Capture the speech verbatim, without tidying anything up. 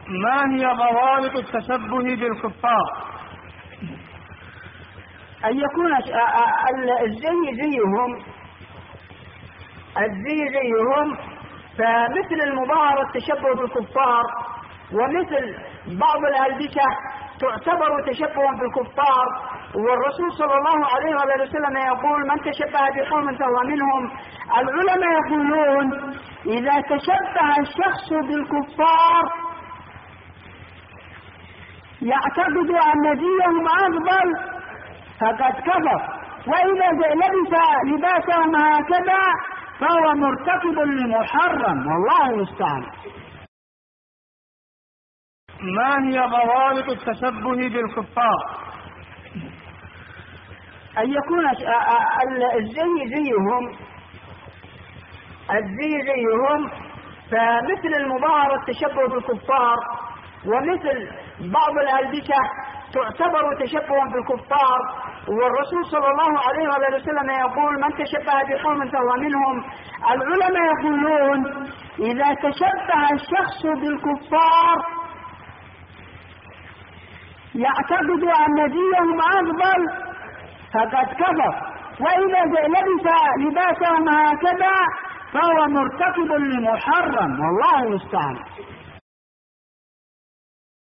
ما هي ضوابط التشبه بالكفار؟ أن يكون الزي زيهم الزي زيهم فمثل المظاهرة التشبه بالكفار، ومثل بعض الألبسة تعتبر تشبها بالكفار. والرسول صلى الله عليه وسلم يقول: من تشبه بقوم فهو منهم. العلماء يقولون: إذا تشبه الشخص بالكفار يعتقد أن دينهم أفضل فقد كفر، وإذا لبس لباسهم هكذا فهو مرتكب لمحرم، والله المستعان. ما هي ضوابط التشبه بالكفار؟ أن يكون الزي زيهم الزي زيهم فمثل المظاهرة التشبه بالكفار، ومثل بعض الألبسة تعتبر تشبها بالكفار. والرسول صلى الله عليه وسلم يقول: من تشبه بقوم فهو منهم. العلماء يقولون: إذا تشبه الشخص بالكفار يعتقد أن دينهم أفضل فقد كفر، وإذا لبس لباسهم هكذا فهو مرتكب لمحرم، والله المستعان.